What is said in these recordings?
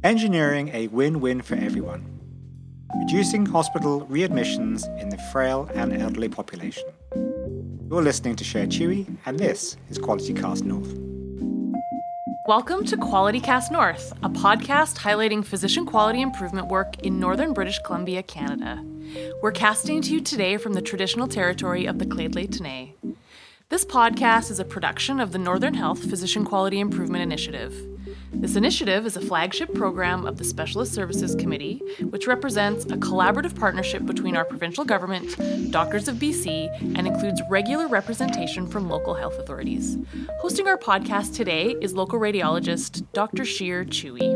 Engineering a win-win for everyone. Reducing hospital readmissions in the frail and elderly population. You're listening to Cher Chewy, and this is Quality Cast North. Welcome to Quality Cast North, a podcast highlighting physician quality improvement work in northern British Columbia, Canada. We're casting to you today from the traditional territory of the Lheidli T'enneh. This podcast is a production of the Northern Health Physician Quality Improvement Initiative. This initiative is a flagship program of the Specialist Services Committee, which represents a collaborative partnership between our provincial government, Doctors of BC, and includes regular representation from local health authorities. Hosting our podcast today is local radiologist Dr. Cher Chewy.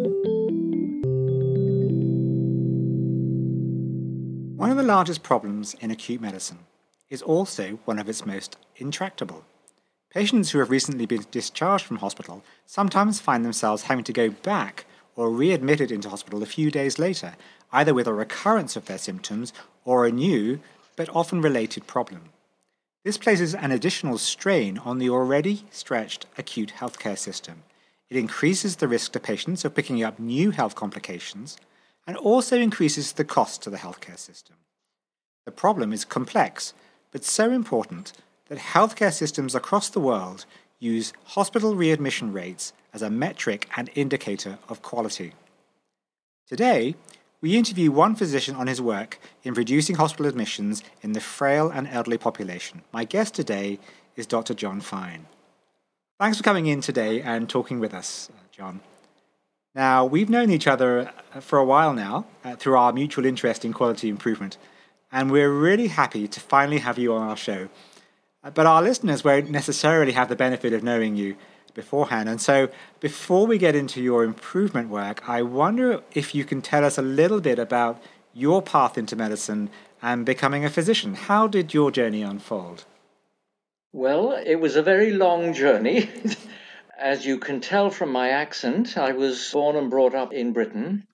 One of the largest problems in acute medicine is also one of its most intractable. Patients who have recently been discharged from hospital sometimes find themselves having to go back or readmitted into hospital a few days later, either with a recurrence of their symptoms or a new, but often related problem. This places an additional strain on the already stretched acute healthcare system. It increases the risk to patients of picking up new health complications and also increases the cost to the healthcare system. The problem is complex, but so important that healthcare systems across the world use hospital readmission rates as a metric and indicator of quality. Today, we interview one physician on his work in reducing hospital admissions in the frail and elderly population. My guest today is Dr. John Fine. Thanks for coming in today and talking with us, John. Now, we've known each other for a while now through our mutual interest in quality improvement, and we're really happy to finally have you on our show. But our listeners won't necessarily have the benefit of knowing you beforehand. And so before we get into your improvement work, I wonder if you can tell us a little bit about your path into medicine and becoming a physician. How did your journey unfold? Well, it was a very long journey. As you can tell from my accent, I was born and brought up in Britain.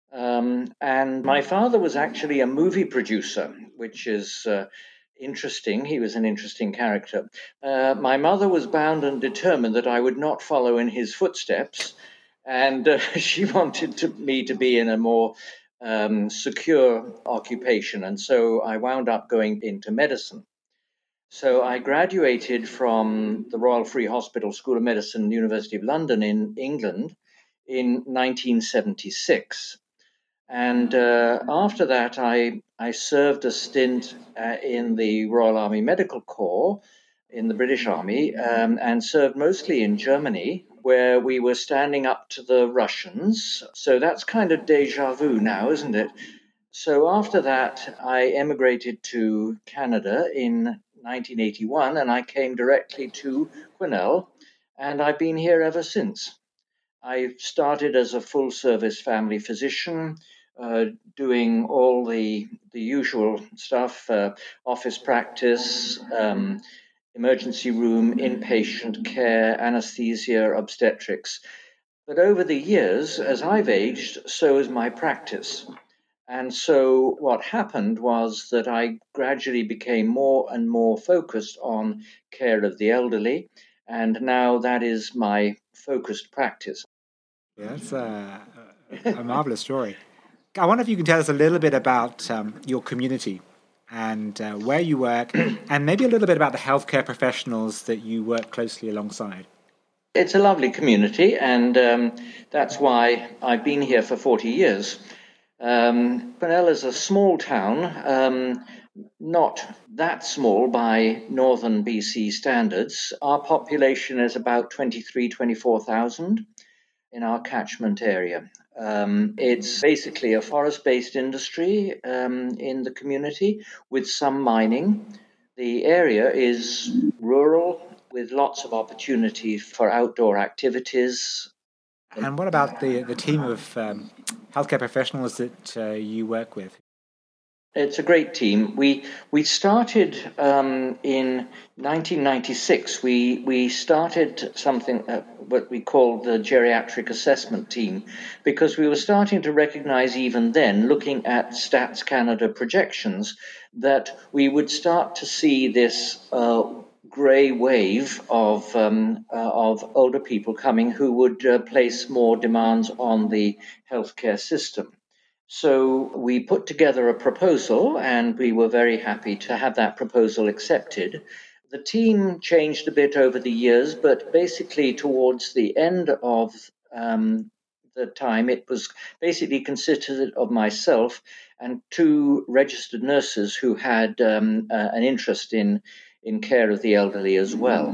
And my father was actually a movie producer, which is interesting. He was an interesting character. My mother was bound and determined that I would not follow in his footsteps, and she wanted me to be in a more secure occupation, and so I wound up going into medicine. So I graduated from the Royal Free Hospital School of Medicine, University of London in England in 1976. And after that, I served a stint in the Royal Army Medical Corps in the British Army and served mostly in Germany, where we were standing up to the Russians. So that's kind of deja vu now, isn't it? So after that, I emigrated to Canada in 1981, and I came directly to Quesnel, and I've been here ever since. I started as a full-service family physician, doing all the usual stuff, office practice, emergency room, inpatient care, anesthesia, obstetrics. But over the years, as I've aged, so has my practice. And so what happened was that I gradually became more and more focused on care of the elderly, and now that is my focused practice. Yeah, that's a marvelous story. I wonder if you can tell us a little bit about your community and where you work, and maybe a little bit about the healthcare professionals that you work closely alongside. It's a lovely community, and that's why I've been here for 40 years. Quesnel is a small town, not that small by northern BC standards. Our population is about 24,000 in our catchment area. It's basically a forest-based industry in the community with some mining. The area is rural with lots of opportunity for outdoor activities. And what about the team of healthcare professionals that you work with? It's a great team. We started in 1996. We started something what we called the geriatric assessment team, because we were starting to recognize even then, looking at Stats Canada projections, that we would start to see this grey wave of older people coming who would place more demands on the healthcare system. So we put together a proposal, and we were very happy to have that proposal accepted. The team changed a bit over the years, but basically towards the end of the time, it was basically consisted of myself and two registered nurses who had an interest in care of the elderly as well.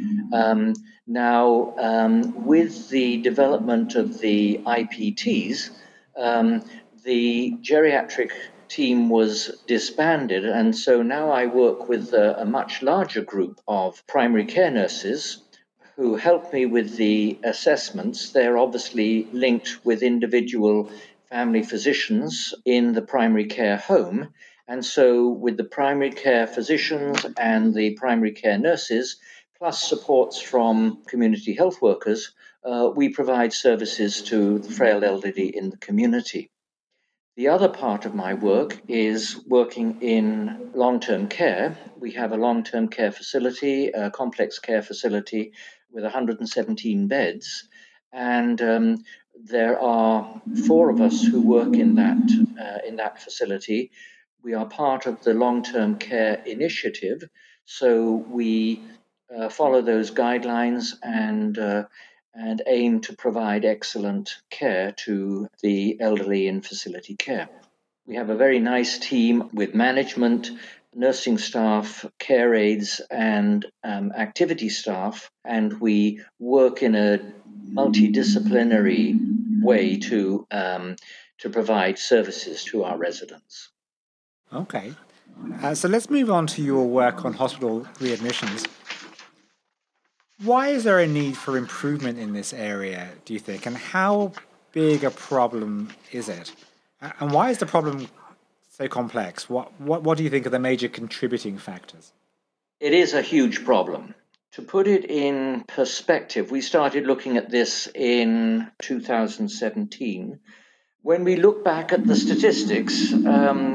With the development of the IPTs, the geriatric team was disbanded, and so now I work with a much larger group of primary care nurses who help me with the assessments. They're obviously linked with individual family physicians in the primary care home, and so with the primary care physicians and the primary care nurses, plus supports from community health workers, we provide services to the frail elderly in the community. The other part of my work is working in long-term care. We have a long-term care facility, a complex care facility with 117 beds, and there are 4 of us who work in that facility. We are part of the long-term care initiative, so we follow those guidelines and aim to provide excellent care to the elderly in facility care. We have a very nice team with management, nursing staff, care aides, and activity staff, and we work in a multidisciplinary way to provide services to our residents. Okay. So let's move on to your work on hospital readmissions. Why is there a need for improvement in this area, do you think? And how big a problem is it? And why is the problem so complex? What do you think are the major contributing factors? It is a huge problem. To put it in perspective, we started looking at this in 2017. When we look back at the statistics, in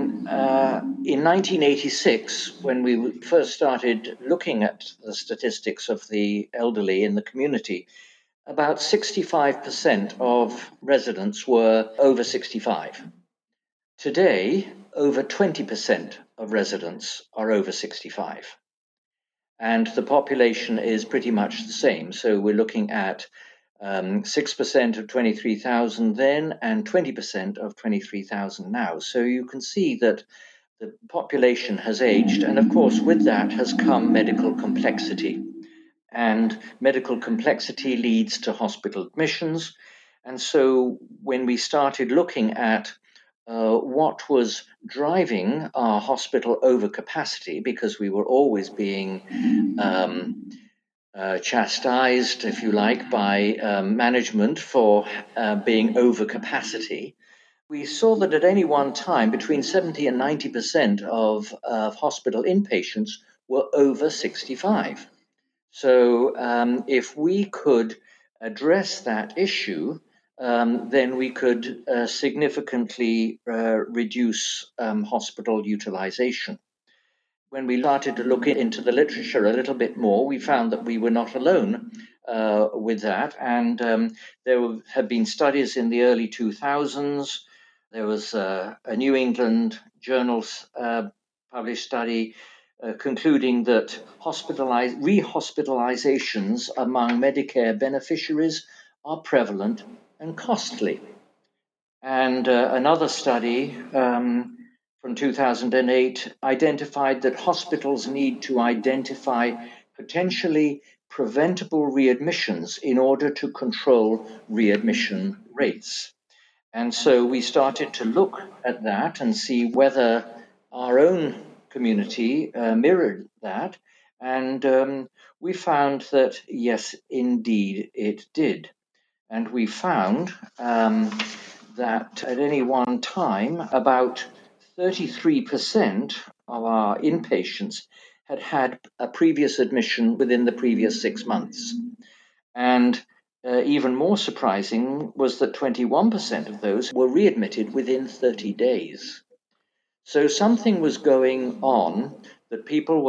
1986, when we first started looking at the statistics of the elderly in the community, about 65% of residents were over 65. Today, over 20% of residents are over 65. And the population is pretty much the same. So we're looking at 6% of 23,000 then and 20% of 23,000 now. So you can see that the population has aged, and of course with that has come medical complexity. And medical complexity leads to hospital admissions. And so when we started looking at what was driving our hospital overcapacity, because we were always being chastised, if you like, by management for being overcapacity, we saw that at any one time, between 70 and 90% of hospital inpatients were over 65. So if we could address that issue, then we could significantly reduce hospital utilization. When we started to look into the literature a little bit more, we found that we were not alone with that. And there have been studies in the early 2000s. There was a New England Journal published study concluding that rehospitalizations among Medicare beneficiaries are prevalent and costly. And another study from 2008 identified that hospitals need to identify potentially preventable readmissions in order to control readmission rates. And so we started to look at that and see whether our own community mirrored that. And we found that, yes, indeed, it did. And we found that at any one time, about 33% of our inpatients had had a previous admission within the previous 6 months. And even more surprising was that 21% of those were readmitted within 30 days. So something was going on, that people were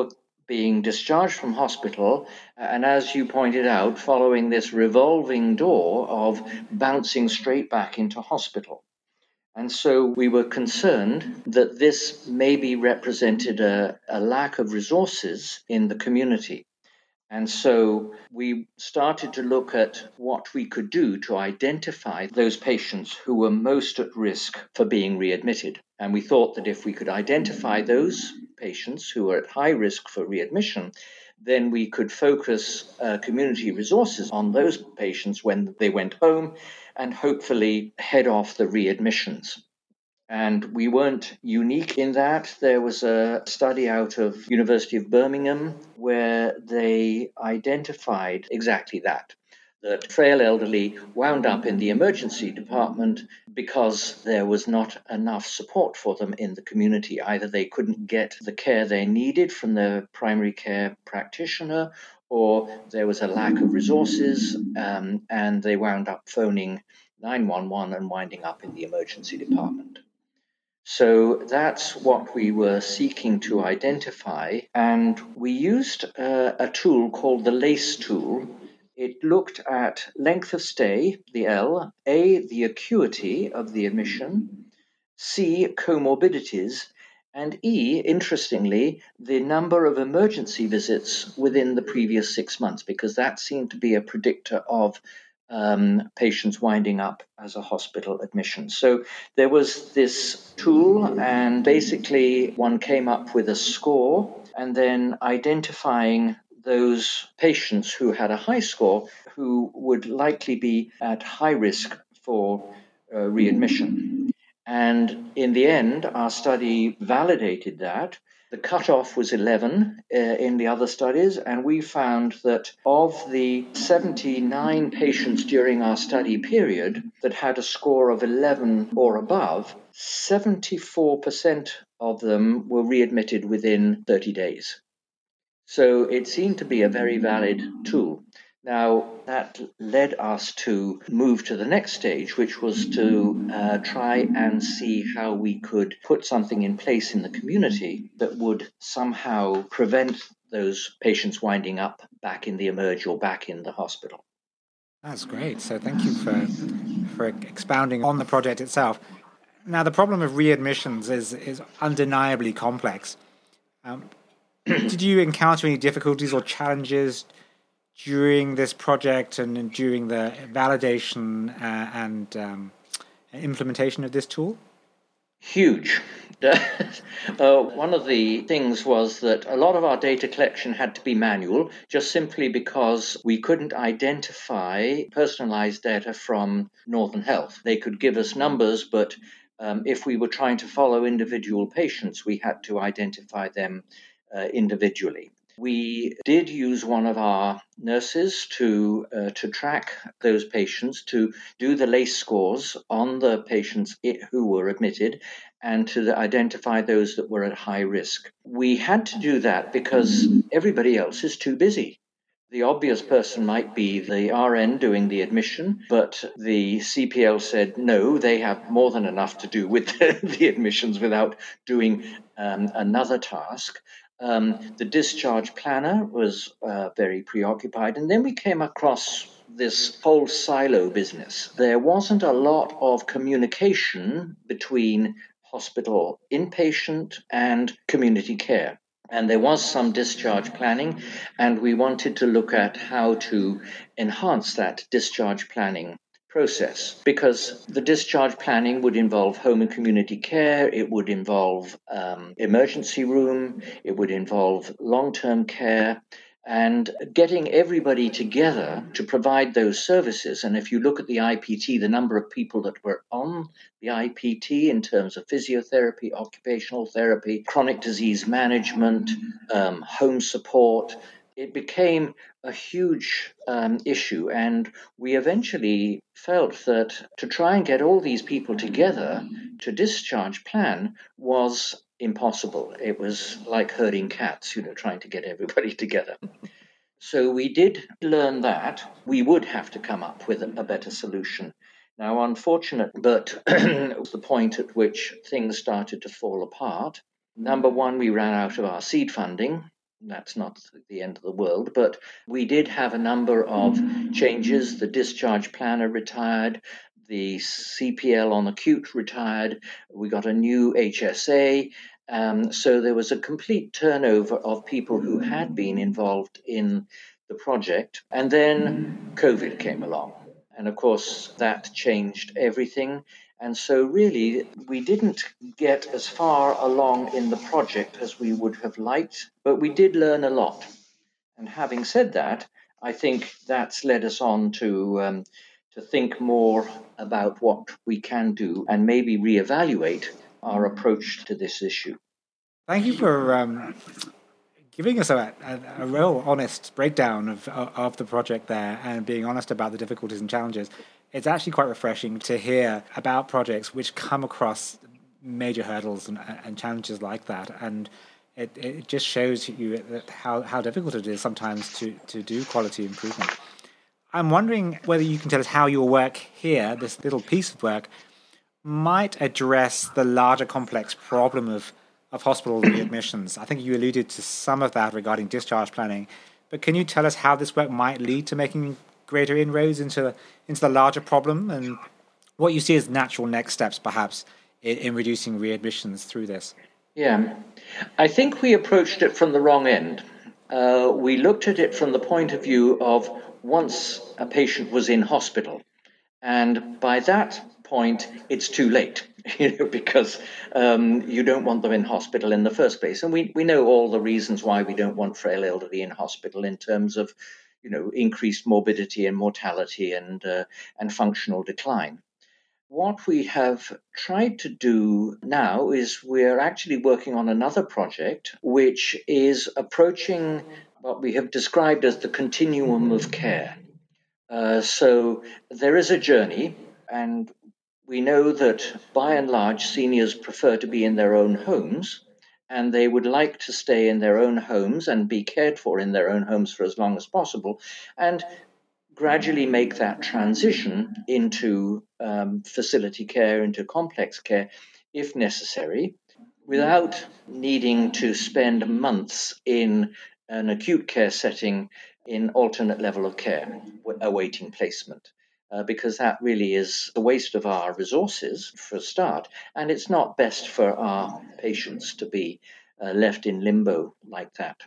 being discharged from hospital, and as you pointed out, following this revolving door of bouncing straight back into hospital. And so we were concerned that this maybe represented a lack of resources in the community. And so we started to look at what we could do to identify those patients who were most at risk for being readmitted. And we thought that if we could identify those patients who were at high risk for readmission, then we could focus community resources on those patients when they went home and hopefully head off the readmissions. And we weren't unique in that. There was a study out of University of Birmingham where they identified exactly that frail elderly wound up in the emergency department because there was not enough support for them in the community. Either they couldn't get the care they needed from their primary care practitioner, or there was a lack of resources, and they wound up phoning 911 and winding up in the emergency department. So that's what we were seeking to identify, and we used a tool called the LACE tool. It looked at length of stay, the L, A, the acuity of the admission, C, comorbidities, and E, interestingly, the number of emergency visits within the previous 6 months, because that seemed to be a predictor of patients winding up as a hospital admission. So there was this tool, and basically one came up with a score, and then identifying those patients who had a high score who would likely be at high risk for readmission. And in the end, our study validated that. The cutoff was 11 in the other studies, and we found that of the 79 patients during our study period that had a score of 11 or above, 74% of them were readmitted within 30 days. So it seemed to be a very valid tool. Now, that led us to move to the next stage, which was to try and see how we could put something in place in the community that would somehow prevent those patients winding up back in the emerge or back in the hospital. That's great. So thank you for expounding on the project itself. Now, the problem of readmissions is undeniably complex. Did you encounter any difficulties or challenges during this project and during the validation and implementation of this tool? Huge. One of the things was that a lot of our data collection had to be manual, just simply because we couldn't identify personalized data from Northern Health. They could give us numbers, but if we were trying to follow individual patients, we had to identify them individually. We did use one of our nurses to track those patients, to do the LACE scores on the patients who were admitted, and to identify those that were at high risk. We had to do that because everybody else is too busy. The obvious person might be the RN doing the admission, but the CPL said no, they have more than enough to do with the admissions without doing another task. The discharge planner was very preoccupied. And then we came across this whole silo business. There wasn't a lot of communication between hospital inpatient and community care. And there was some discharge planning, and we wanted to look at how to enhance that discharge planning process, because the discharge planning would involve home and community care, it would involve emergency room, it would involve long-term care, and getting everybody together to provide those services. And if you look at the IPT, the number of people that were on the IPT in terms of physiotherapy, occupational therapy, chronic disease management, home support, it became a huge issue. And we eventually felt that to try and get all these people together to discharge plan was impossible. It was like herding cats, trying to get everybody together. So we did learn that we would have to come up with a better solution. Now, unfortunate, but the point at which things started to fall apart. Number one, we ran out of our seed funding. That's not the end of the world, but we did have a number of changes. The discharge planner retired, the CPL on acute retired, we got a new HSA. So there was a complete turnover of people who had been involved in the project. And then COVID came along. And of course, that changed everything. And so, really, we didn't get as far along in the project as we would have liked, but we did learn a lot. And having said that, I think that's led us on to think more about what we can do and maybe reevaluate our approach to this issue. Thank you for giving us a real honest breakdown of the project there and being honest about the difficulties and challenges. It's actually quite refreshing to hear about projects which come across major hurdles and challenges like that. And it just shows you that how difficult it is sometimes to do quality improvement. I'm wondering whether you can tell us how your work here, this little piece of work, might address the larger complex problem of hospital readmissions. I think you alluded to some of that regarding discharge planning, but can you tell us how this work might lead to making greater inroads into the larger problem and what you see as natural next steps, perhaps, in reducing readmissions through this? Yeah, I think we approached it from the wrong end. We looked at it from the point of view of once a patient was in hospital, and by that point, it's too late, because you don't want them in hospital in the first place. And we know all the reasons why we don't want frail elderly in hospital in terms of, increased morbidity and mortality and functional decline. What we have tried to do now is we're actually working on another project which is approaching what we have described as the continuum of care. So there is a journey, and we know that by and large seniors prefer to be in their own homes, and they would like to stay in their own homes and be cared for in their own homes for as long as possible, and gradually make that transition into facility care, into complex care, if necessary, without needing to spend months in an acute care setting in alternate level of care, awaiting placement. Because that really is a waste of our resources for a start, and it's not best for our patients to be left in limbo like that.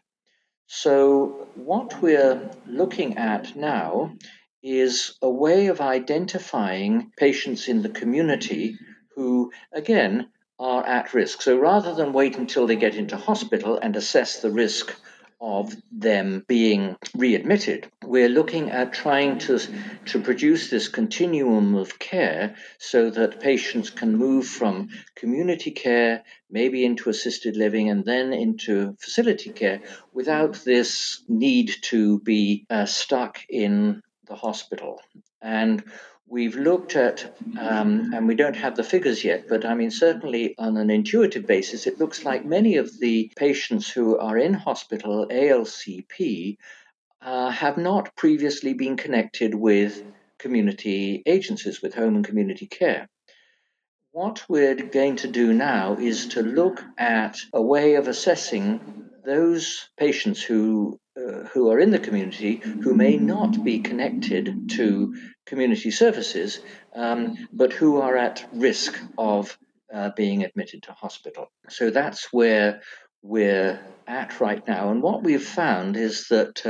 So what we're looking at now is a way of identifying patients in the community who, again, are at risk. So rather than wait until they get into hospital and assess the risk of them being readmitted, we're looking at trying to produce this continuum of care so that patients can move from community care, maybe into assisted living, and then into facility care without this need to be stuck in the hospital. And we've looked at, and we don't have the figures yet, but I mean, certainly on an intuitive basis, it looks like many of the patients who are in hospital, ALCP, have not previously been connected with community agencies, with home and community care. What we're going to do now is to look at a way of assessing those patients who are in the community who may not be connected to community services, but who are at risk of being admitted to hospital. So that's where we're at right now. And what we've found is that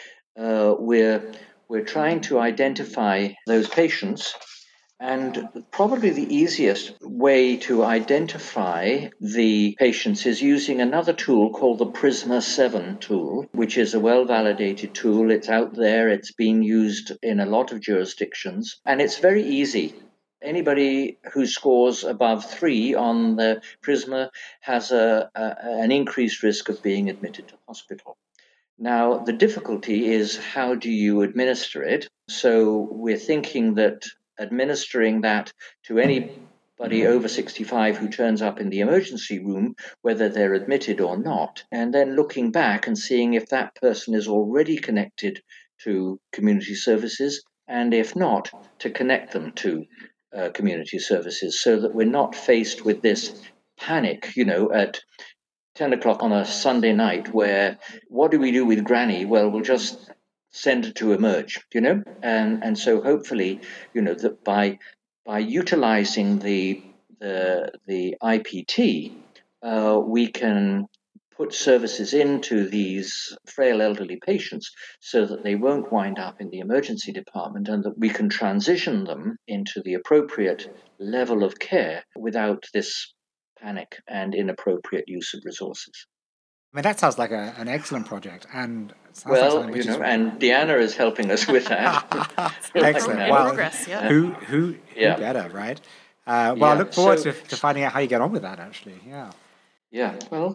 we're trying to identify those patients. And probably the easiest way to identify the patients is using another tool called the Prisma 7 tool, which is a well-validated tool. It's out there. It's been used in a lot of jurisdictions, and it's very easy. Anybody who scores above 3 on the Prisma has an increased risk of being admitted to hospital. Now, the difficulty is how do you administer it? So we're thinking that administering that to anybody over 65 who turns up in the emergency room, whether they're admitted or not, and then looking back and seeing if that person is already connected to community services, and if not, to connect them to community services so that we're not faced with this panic, at 10 o'clock on a Sunday night where what do we do with Granny? Well, we'll just send her to emerge, and so hopefully, that by utilizing the IPT, we can put services into these frail elderly patients so that they won't wind up in the emergency department, and that we can transition them into the appropriate level of care without this panic and inappropriate use of resources. I mean, that sounds like an excellent project, and sounds like Well, something which is... and Deanna is helping us with that. Excellent. Right Well, progress, yeah. Who better, right? Well, I look forward to finding out how you get on with that, actually. Yeah. Yeah, well,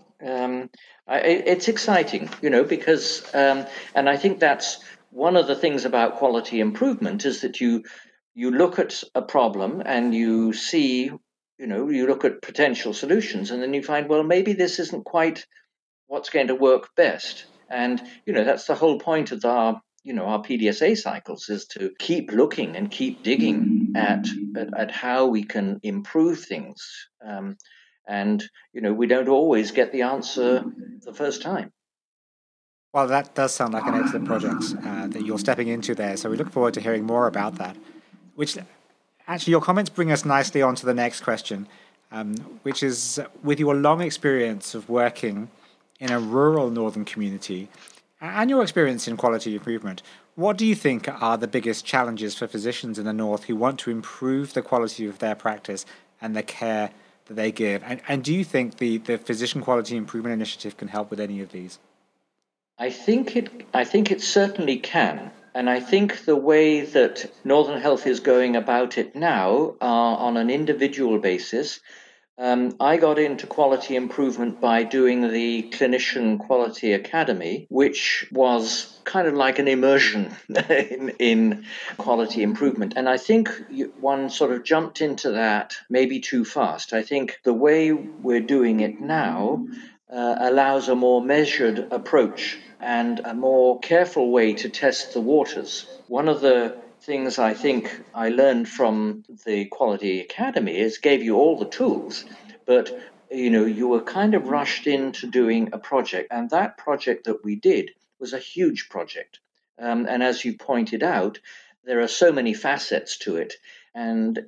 it's exciting, because, and I think that's one of the things about quality improvement is that you look at a problem and you see, you look at potential solutions, and then you find, well, maybe this isn't quite what's going to work best. And, that's the whole point of our PDSA cycles, is to keep looking and keep digging at how we can improve things. And, we don't always get the answer the first time. Well, that does sound like an excellent project that you're stepping into there. So we look forward to hearing more about that. Which, actually, your comments bring us nicely on to the next question, which is, with your long experience of working in a rural northern community and your experience in quality improvement, what do you think are the biggest challenges for physicians in the north who want to improve the quality of their practice and the care that they give? And do you think the Physician Quality Improvement Initiative can help with any of these? I think it certainly can. And I think the way that Northern Health is going about it now, on an individual basis, I got into quality improvement by doing the Clinician Quality Academy, which was kind of like an immersion in quality improvement. And I think one sort of jumped into that maybe too fast. I think the way we're doing it now allows a more measured approach and a more careful way to test the waters. One of the things I think I learned from the Quality Academy is gave you all the tools, but you were kind of rushed into doing a project, and that project that we did was a huge project. And as you pointed out, there are so many facets to it, and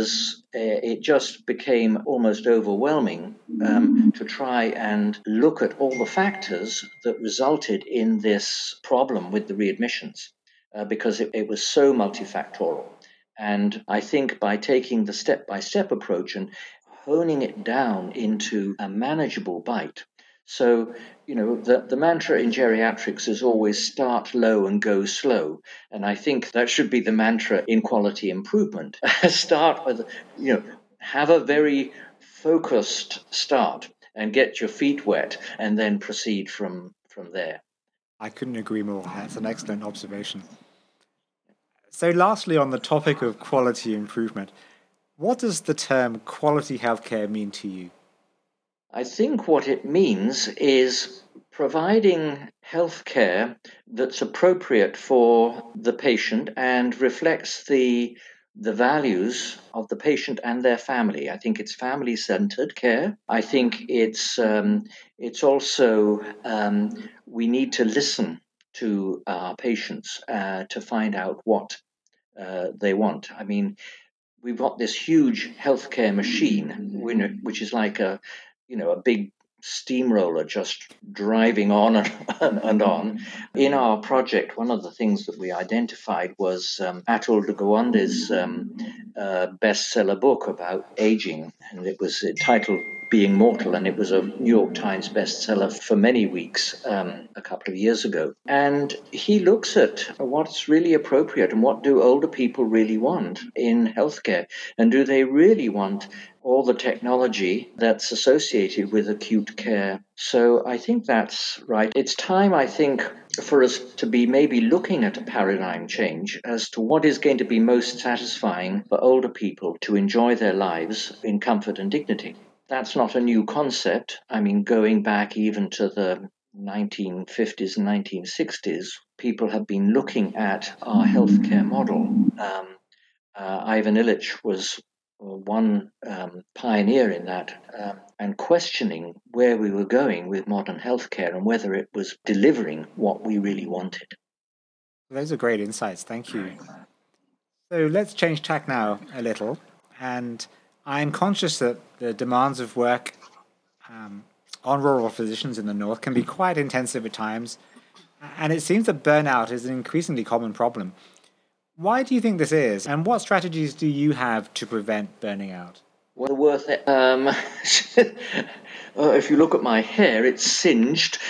it just became almost overwhelming to try and look at all the factors that resulted in this problem with the readmissions, because it was so multifactorial. And I think by taking the step-by-step approach and honing it down into a manageable bite. So, the mantra in geriatrics is always start low and go slow. And I think that should be the mantra in quality improvement. Start with, have a very focused start and get your feet wet, and then proceed from there. I couldn't agree more. That's an excellent observation. So lastly, on the topic of quality improvement, what does the term quality healthcare mean to you? I think what it means is providing healthcare that's appropriate for the patient and reflects the values of the patient and their family. I think it's family-centered care. I think it's also we need to listen to our patients to find out what they want. I mean, we've got this huge healthcare machine, which is like a big steamroller just driving on and on. In our project, one of the things that we identified was Atul Gawande's bestseller book about aging, and it was titled Being Mortal, and it was a New York Times bestseller for many weeks a couple of years ago. And he looks at what's really appropriate and what do older people really want in healthcare, and do they really want all the technology that's associated with acute care. So I think that's right. It's time, I think, for us to be maybe looking at a paradigm change as to what is going to be most satisfying for older people to enjoy their lives in comfort and dignity. That's not a new concept. I mean, going back even to the 1950s and 1960s, people have been looking at our healthcare model. Ivan Illich was one pioneer in that, and questioning where we were going with modern healthcare and whether it was delivering what we really wanted. Those are great insights. Thank you. So let's change tack now a little. And I'm conscious that the demands of work on rural physicians in the north can be quite intensive at times. And it seems that burnout is an increasingly common problem. Why do you think this is? And what strategies do you have to prevent burning out? Well, worth it. If you look at my hair, it's singed.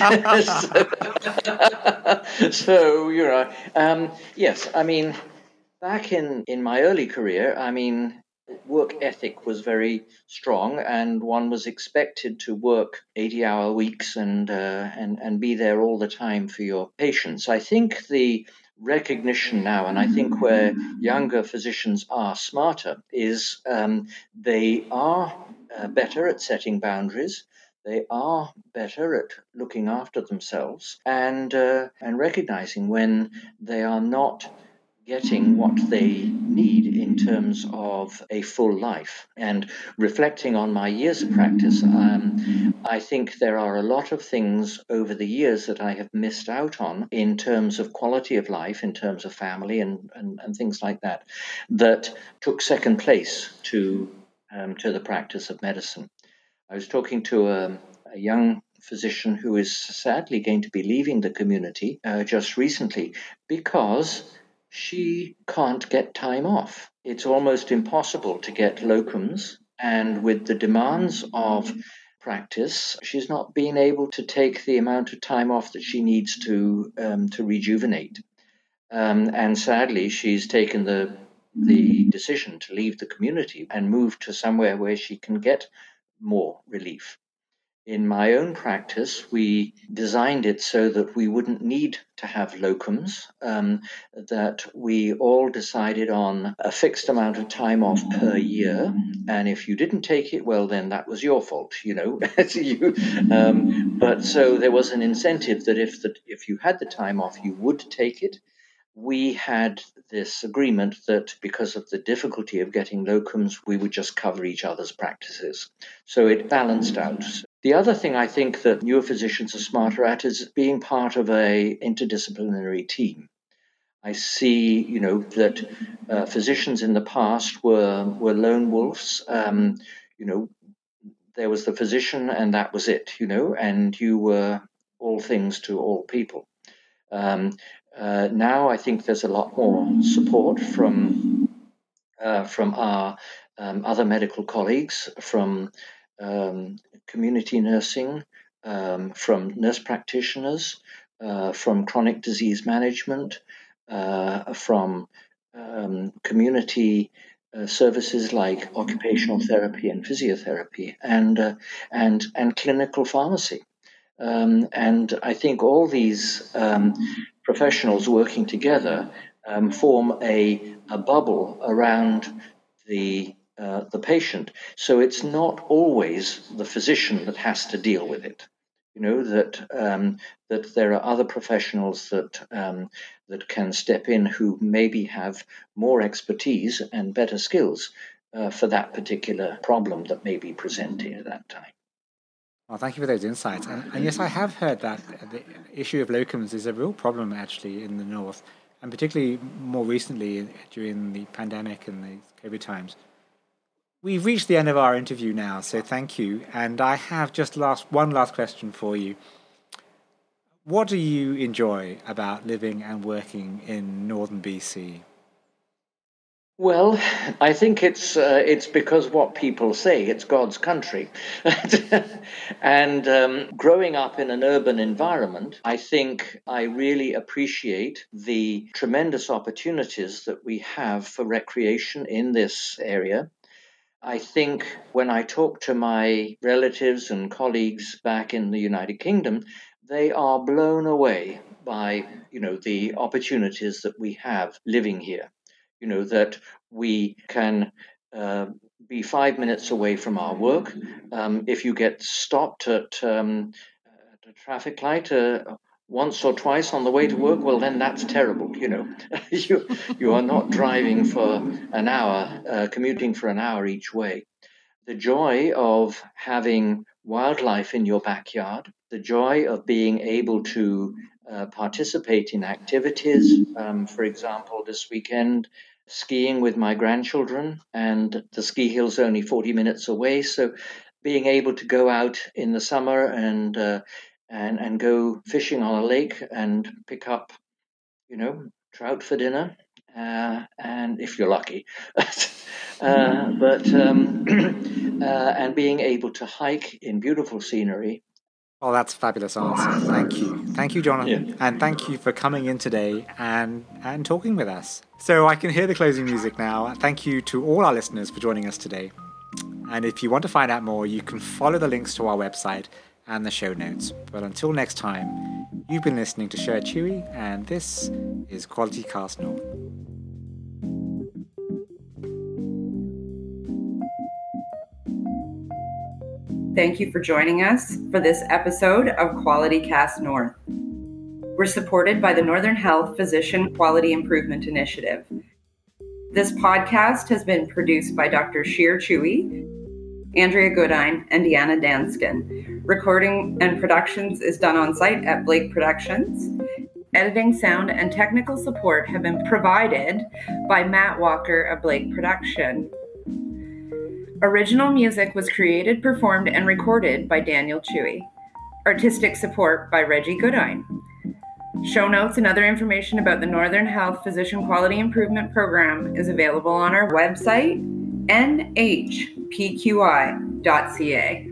So, yes, I mean, back in my early career, I mean, work ethic was very strong, and one was expected to work 80-hour weeks and be there all the time for your patients. I think the recognition now, and I think where younger physicians are smarter, is they are better at setting boundaries. They are better at looking after themselves and recognizing when they are not getting what they need in terms of a full life. And reflecting on my years of practice, I think there are a lot of things over the years that I have missed out on in terms of quality of life, in terms of family and things like that, that took second place to the practice of medicine. I was talking to a young physician who is sadly going to be leaving the community just recently because she can't get time off. It's almost impossible to get locums, and with the demands of practice, she's not been able to take the amount of time off that she needs to rejuvenate. And sadly, she's taken the decision to leave the community and move to somewhere where she can get more relief. In my own practice, we designed it so that we wouldn't need to have locums, that we all decided on a fixed amount of time off per year. And if you didn't take it, well, then that was your fault, But so there was an incentive that if you had the time off, you would take it. We had this agreement that because of the difficulty of getting locums, we would just cover each other's practices. So it balanced out. The other thing I think that newer physicians are smarter at is being part of a interdisciplinary team. I see, that physicians in the past were lone wolves. There was the physician and that was it, and you were all things to all people. Now I think there's a lot more support from our other medical colleagues, from community nursing, from nurse practitioners, from chronic disease management, from community services like occupational therapy and physiotherapy, and clinical pharmacy. And I think all these professionals working together form a bubble around the patient. So it's not always the physician that has to deal with it. That there are other professionals that can step in who maybe have more expertise and better skills for that particular problem that may be presenting at that time. Well, thank you for those insights. And yes, I have heard that the issue of locums is a real problem actually in the north, and particularly more recently during the pandemic and the COVID times. We've reached the end of our interview now, so thank you. And I have just one last question for you. What do you enjoy about living and working in northern BC? Well, I think it's because what people say, it's God's country. And growing up in an urban environment, I think I really appreciate the tremendous opportunities that we have for recreation in this area. I think when I talk to my relatives and colleagues back in the United Kingdom, they are blown away by, the opportunities that we have living here. That we can be 5 minutes away from our work. If you get stopped at a traffic light, once or twice on the way to work, well, then that's terrible. You are not driving for an hour, commuting for an hour each way. The joy of having wildlife in your backyard, the joy of being able to participate in activities. For example, this weekend, skiing with my grandchildren, and the ski hill's only 40 minutes away. So being able to go out in the summer and go fishing on a lake and pick up, trout for dinner, and if you're lucky. And being able to hike in beautiful scenery. Oh, that's a fabulous answer. Thank you. Thank you, Jonathan. Yeah. And thank you for coming in today and talking with us. So I can hear the closing music now. Thank you to all our listeners for joining us today. And if you want to find out more, you can follow the links to our website and the show notes. But until next time, you've been listening to Share Chewy, and this is Quality Cast North. Thank you for joining us for this episode of Quality Cast North. We're supported by the Northern Health Physician Quality Improvement Initiative. This podcast has been produced by Dr. Share Chewy, Andrea Goodine, and Deanna Danskin. Recording and productions is done on site at Blake Productions. Editing, sound, and technical support have been provided by Matt Walker of Blake Production. Original music was created, performed, and recorded by Daniel Chewy. Artistic support by Reggie Goodine. Show notes and other information about the Northern Health Physician Quality Improvement Program is available on our website, nhpqi.ca.